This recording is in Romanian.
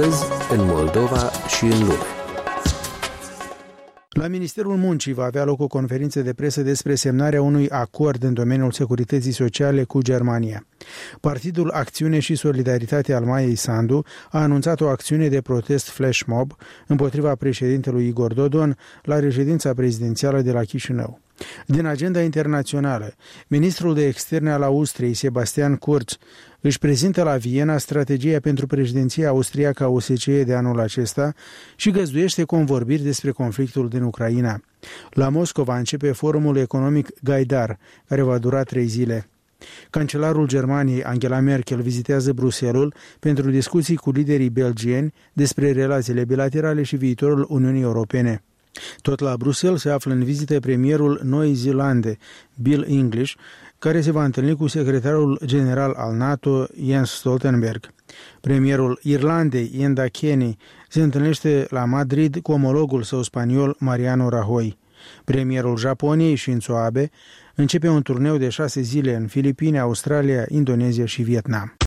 Astăzi, în Moldova și în lume. La Ministerul Muncii va avea loc o conferință de presă despre semnarea unui acord în domeniul securității sociale cu Germania. Partidul Acțiune și Solidaritate al Maiei Sandu a anunțat o acțiune de protest flash mob împotriva președintelui Igor Dodon la reședința prezidențială de la Chișinău. Din agenda internațională, ministrul de externe al Austriei, Sebastian Kurz, își prezintă la Viena strategia pentru președinția austriacă a OSCE de anul acesta și găzduiește convorbiri despre conflictul din Ucraina. La Moscova începe forumul economic Gaidar, care va dura 3 zile. Cancelarul Germaniei, Angela Merkel, vizitează Bruxelles pentru discuții cu liderii belgieni despre relațiile bilaterale și viitorul Uniunii Europene. Tot la Bruxelles se află în vizită premierul Noii Zeelande, Bill English, care se va întâlni cu secretarul general al NATO, Jens Stoltenberg. Premierul Irlandei, Enda Kenny, se întâlnește la Madrid cu omologul său spaniol, Mariano Rajoy. Premierul Japoniei, Shinzo Abe, începe un turneu de 6 zile în Filipine, Australia, Indonezia și Vietnam.